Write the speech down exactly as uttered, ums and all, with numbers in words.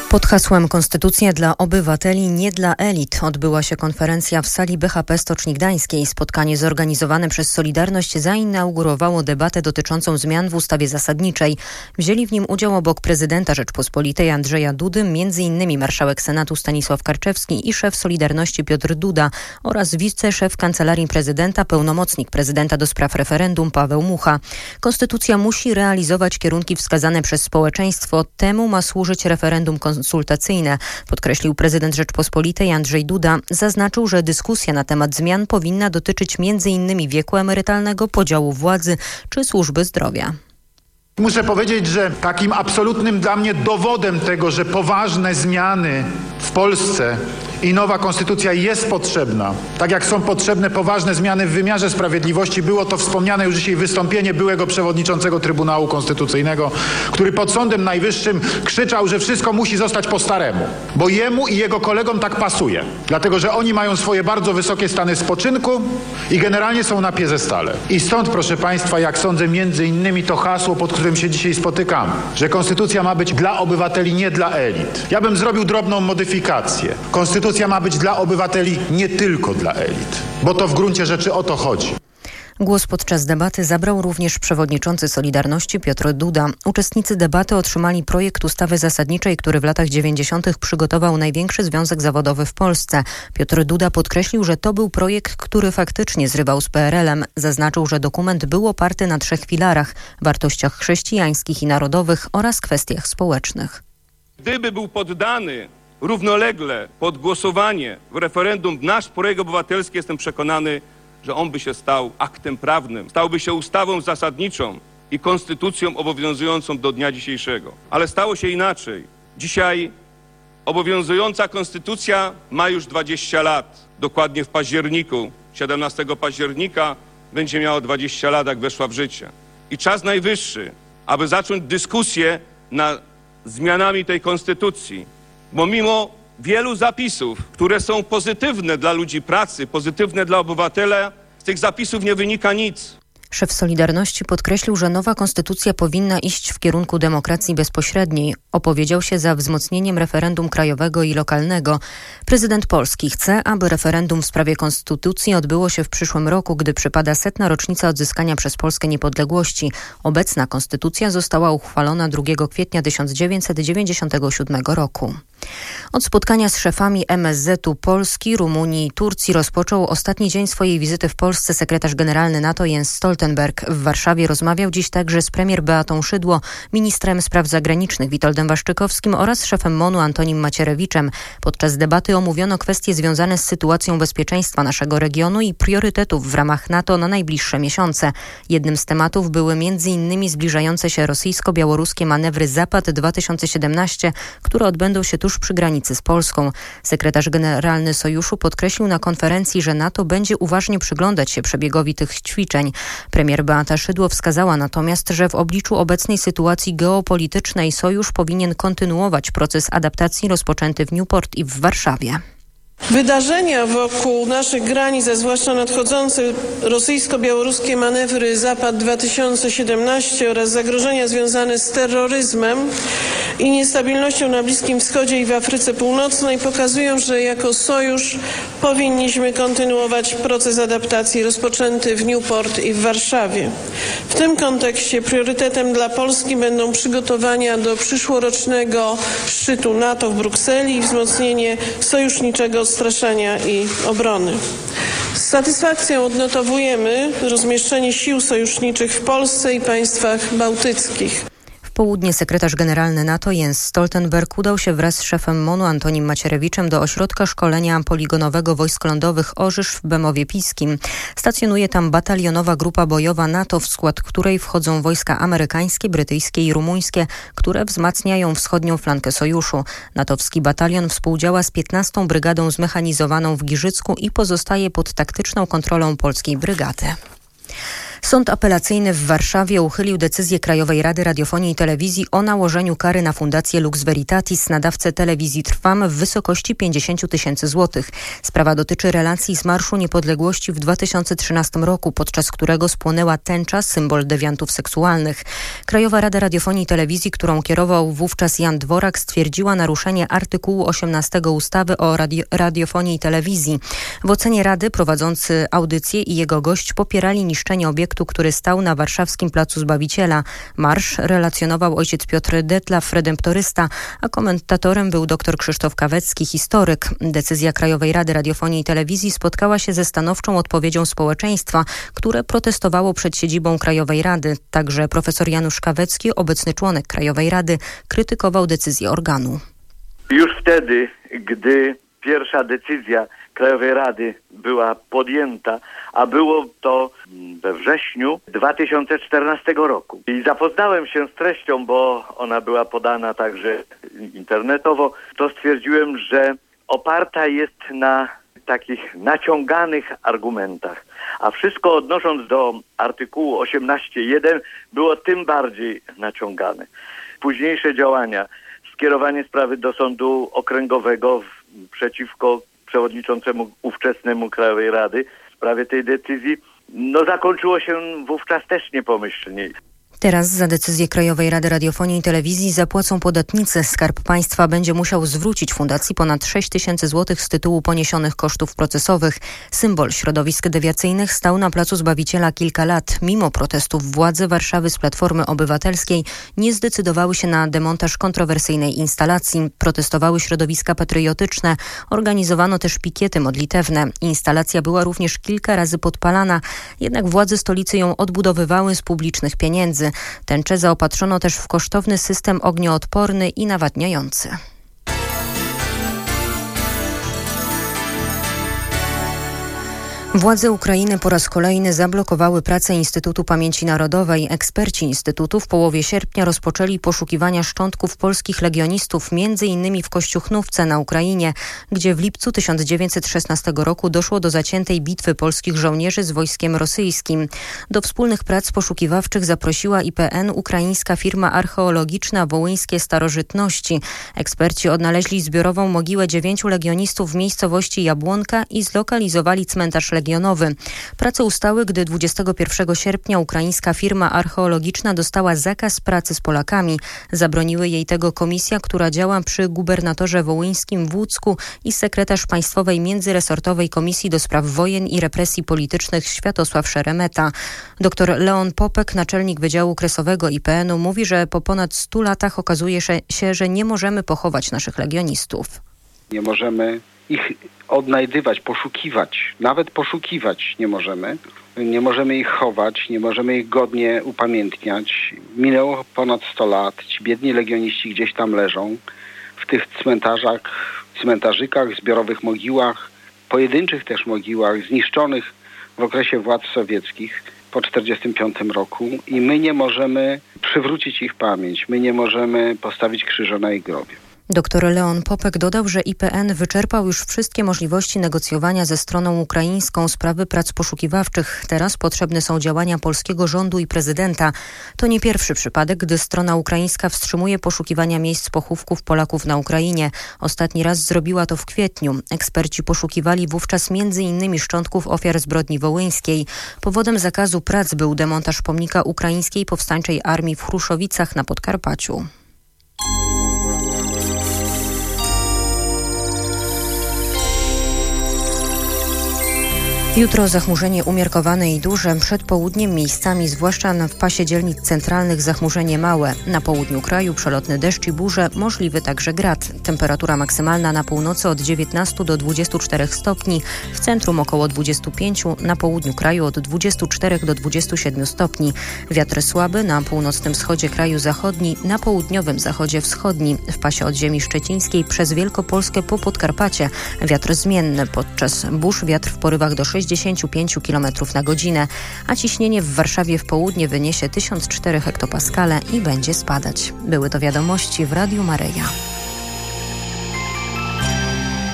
Pod hasłem Konstytucja dla obywateli, nie dla elit odbyła się konferencja w sali B H P Stoczni Gdańskiej. Spotkanie zorganizowane przez Solidarność zainaugurowało debatę dotyczącą zmian w ustawie zasadniczej. Wzięli w nim udział obok prezydenta Rzeczpospolitej Andrzeja Dudy między innymi marszałek Senatu Stanisław Karczewski i szef Solidarności Piotr Duda oraz wiceszef Kancelarii Prezydenta, pełnomocnik prezydenta do spraw referendum Paweł Mucha. Konstytucja musi realizować kierunki wskazane przez społeczeństwo. Temu ma służyć referendum konstytucyjne. konsultacyjne, podkreślił prezydent Rzeczpospolitej Andrzej Duda. Zaznaczył, że dyskusja na temat zmian powinna dotyczyć między innymi wieku emerytalnego, podziału władzy czy służby zdrowia. Muszę powiedzieć, że takim absolutnym dla mnie dowodem tego, że poważne zmiany w Polsce i nowa konstytucja jest potrzebna, tak jak są potrzebne poważne zmiany w wymiarze sprawiedliwości, było to wspomniane już dzisiaj wystąpienie byłego przewodniczącego Trybunału Konstytucyjnego, który pod Sądem Najwyższym krzyczał, że wszystko musi zostać po staremu, bo jemu i jego kolegom tak pasuje, dlatego że oni mają swoje bardzo wysokie stany spoczynku i generalnie są na piedestale. I stąd, proszę Państwa, jak sądzę, między innymi to hasło, pod którym się dzisiaj spotykamy, że konstytucja ma być dla obywateli, nie dla elit. Ja bym zrobił drobną modyfikację. Konstytucja ma być dla obywateli, nie tylko dla elit, bo to w gruncie rzeczy o to chodzi. Głos podczas debaty zabrał również przewodniczący Solidarności Piotr Duda. Uczestnicy debaty otrzymali projekt ustawy zasadniczej, który w latach dziewięćdziesiątych przygotował największy związek zawodowy w Polsce. Piotr Duda podkreślił, że to był projekt, który faktycznie zrywał z P R L-em. Zaznaczył, że dokument był oparty na trzech filarach: wartościach chrześcijańskich i narodowych oraz kwestiach społecznych. Gdyby był poddany równolegle pod głosowanie w referendum nasz projekt obywatelski, jestem przekonany, że on by się stał aktem prawnym, stałby się ustawą zasadniczą i konstytucją obowiązującą do dnia dzisiejszego. Ale stało się inaczej. Dzisiaj obowiązująca konstytucja ma już dwadzieścia lat. Dokładnie w październiku, siedemnastego października będzie miała dwadzieścia lat, jak weszła w życie. I czas najwyższy, aby zacząć dyskusję nad zmianami tej konstytucji. Bo mimo wielu zapisów, które są pozytywne dla ludzi pracy, pozytywne dla obywatela, z tych zapisów nie wynika nic. Szef Solidarności podkreślił, że nowa konstytucja powinna iść w kierunku demokracji bezpośredniej. Opowiedział się za wzmocnieniem referendum krajowego i lokalnego. Prezydent Polski chce, aby referendum w sprawie konstytucji odbyło się w przyszłym roku, gdy przypada setna rocznica odzyskania przez Polskę niepodległości. Obecna konstytucja została uchwalona drugiego kwietnia tysiąc dziewięćset dziewięćdziesiątego siódmego roku. Od spotkania z szefami M S Z-u Polski, Rumunii i Turcji rozpoczął ostatni dzień swojej wizyty w Polsce sekretarz generalny NATO Jens Stoltenberg. W Warszawie rozmawiał dziś także z premier Beatą Szydło, ministrem spraw zagranicznych Witoldem Waszczykowskim oraz szefem M O N u Antonim Macierewiczem. Podczas debaty omówiono kwestie związane z sytuacją bezpieczeństwa naszego regionu i priorytetów w ramach NATO na najbliższe miesiące. Jednym z tematów były między innymi zbliżające się rosyjsko-białoruskie manewry Zapad dwa tysiące siedemnaście, które odbędą się tuż przy granicy z Polską. Sekretarz generalny Sojuszu podkreślił na konferencji, że NATO będzie uważnie przyglądać się przebiegowi tych ćwiczeń. Premier Beata Szydło wskazała natomiast, że w obliczu obecnej sytuacji geopolitycznej Sojusz powinien kontynuować proces adaptacji rozpoczęty w Newport i w Warszawie. Wydarzenia wokół naszych granic, a zwłaszcza nadchodzące rosyjsko-białoruskie manewry Zapad dwa tysiące siedemnaście oraz zagrożenia związane z terroryzmem i niestabilnością na Bliskim Wschodzie i w Afryce Północnej pokazują, że jako Sojusz powinniśmy kontynuować proces adaptacji rozpoczęty w Newport i w Warszawie. W tym kontekście priorytetem dla Polski będą przygotowania do przyszłorocznego szczytu NATO w Brukseli i wzmocnienie sojuszniczego odstraszania i obrony. Z satysfakcją odnotowujemy rozmieszczenie sił sojuszniczych w Polsce i państwach bałtyckich. W południe sekretarz generalny NATO Jens Stoltenberg udał się wraz z szefem M O N u Antonim Macierewiczem do ośrodka szkolenia poligonowego wojsk lądowych Orzysz w Bemowie Piskim. Stacjonuje tam batalionowa grupa bojowa NATO, w skład której wchodzą wojska amerykańskie, brytyjskie i rumuńskie, które wzmacniają wschodnią flankę sojuszu. Natowski batalion współdziała z piętnastą Brygadą Zmechanizowaną w Giżycku i pozostaje pod taktyczną kontrolą polskiej brygady. Sąd apelacyjny w Warszawie uchylił decyzję Krajowej Rady Radiofonii i Telewizji o nałożeniu kary na Fundację Lux Veritatis, nadawcę telewizji Trwam, w wysokości pięćdziesiąt tysięcy złotych. Sprawa dotyczy relacji z Marszu Niepodległości w dwa tysiące trzynastym roku, podczas którego spłonęła tęcza, symbol dewiantów seksualnych. Krajowa Rada Radiofonii i Telewizji, którą kierował wówczas Jan Dworak, stwierdziła naruszenie artykułu osiemnastego ustawy o radio, radiofonii i telewizji. W ocenie Rady prowadzący audycję i jego gość popierali niszczenie obiektu, który stał na warszawskim Placu Zbawiciela. Marsz relacjonował ojciec Piotr Detlaw, redemptorysta, a komentatorem był dr Krzysztof Kawecki, historyk. Decyzja Krajowej Rady Radiofonii i Telewizji spotkała się ze stanowczą odpowiedzią społeczeństwa, które protestowało przed siedzibą Krajowej Rady. Także profesor Janusz Kawecki, obecny członek Krajowej Rady, krytykował decyzję organu. Już wtedy, gdy pierwsza decyzja Krajowej Rady była podjęta, a było to we wrześniu dwa tysiące czternastego roku. I zapoznałem się z treścią, bo ona była podana także internetowo, to stwierdziłem, że oparta jest na takich naciąganych argumentach. A wszystko odnosząc do artykułu osiemnaście jeden było tym bardziej naciągane. Późniejsze działania, skierowanie sprawy do sądu okręgowego przeciwko przewodniczącemu ówczesnemu Krajowej Rady w sprawie tej decyzji, no zakończyło się wówczas też niepomyślnie. Teraz za decyzję Krajowej Rady Radiofonii i Telewizji zapłacą podatnicy. Skarb Państwa będzie musiał zwrócić fundacji ponad sześć tysięcy złotych z tytułu poniesionych kosztów procesowych. Symbol środowisk dewiacyjnych stał na Placu Zbawiciela kilka lat. Mimo protestów władze Warszawy z Platformy Obywatelskiej nie zdecydowały się na demontaż kontrowersyjnej instalacji. Protestowały środowiska patriotyczne. Organizowano też pikiety modlitewne. Instalacja była również kilka razy podpalana, jednak władze stolicy ją odbudowywały z publicznych pieniędzy. Tęczę zaopatrzono też w kosztowny system ognioodporny i nawadniający. Władze Ukrainy po raz kolejny zablokowały pracę Instytutu Pamięci Narodowej. Eksperci Instytutu w połowie sierpnia rozpoczęli poszukiwania szczątków polskich legionistów, między innymi w Kościuchnówce na Ukrainie, gdzie w lipcu tysiąc dziewięćset szesnastego roku doszło do zaciętej bitwy polskich żołnierzy z wojskiem rosyjskim. Do wspólnych prac poszukiwawczych zaprosiła I P N ukraińska firma archeologiczna Wołyńskie Starożytności. Eksperci odnaleźli zbiorową mogiłę dziewięciu legionistów w miejscowości Jabłonka i zlokalizowali cmentarz legionistów. Legionowy. Prace ustały, gdy dwudziestego pierwszego sierpnia ukraińska firma archeologiczna dostała zakaz pracy z Polakami. Zabroniły jej tego komisja, która działa przy gubernatorze wołyńskim w Łódzku i sekretarz Państwowej Międzyresortowej Komisji do Spraw Wojen i Represji Politycznych Światosław Szeremeta. Doktor Leon Popek, naczelnik Wydziału Kresowego I P N u, mówi, że po ponad stu latach okazuje się, że nie możemy pochować naszych legionistów. Nie możemy ich odnajdywać, poszukiwać, nawet poszukiwać nie możemy. Nie możemy ich chować, nie możemy ich godnie upamiętniać. Minęło ponad sto lat, ci biedni legioniści gdzieś tam leżą w tych cmentarzach, cmentarzykach, zbiorowych mogiłach, pojedynczych też mogiłach, zniszczonych w okresie władz sowieckich po czterdziestym piątym roku i my nie możemy przywrócić ich pamięć, my nie możemy postawić krzyża na ich grobie. Doktor Leon Popek dodał, że I P N wyczerpał już wszystkie możliwości negocjowania ze stroną ukraińską sprawy prac poszukiwawczych. Teraz potrzebne są działania polskiego rządu i prezydenta. To nie pierwszy przypadek, gdy strona ukraińska wstrzymuje poszukiwania miejsc pochówków Polaków na Ukrainie. Ostatni raz zrobiła to w kwietniu. Eksperci poszukiwali wówczas między innymi szczątków ofiar zbrodni wołyńskiej. Powodem zakazu prac był demontaż pomnika ukraińskiej powstańczej armii w Chruszowicach na Podkarpaciu. Jutro zachmurzenie umiarkowane i duże. Przed południem miejscami, zwłaszcza w pasie dzielnic centralnych, zachmurzenie małe. Na południu kraju przelotny deszcz i burze, możliwy także grad. Temperatura maksymalna na północy od dziewiętnastu do dwudziestu czterech stopni, w centrum około dwudziestu pięciu, na południu kraju od dwudziestu czterech do dwudziestu siedmiu stopni. Wiatr słaby na północnym wschodzie kraju zachodni, na południowym zachodzie wschodni. W pasie od ziemi szczecińskiej przez Wielkopolskę po Podkarpacie. Wiatr zmienny. Podczas burz wiatr w porywach do sześćdziesięciu pięciu kilometrów na godzinę, a ciśnienie w Warszawie w południe wyniesie tysiąc cztery hektopaskale i będzie spadać. Były to wiadomości w Radiu Maryja.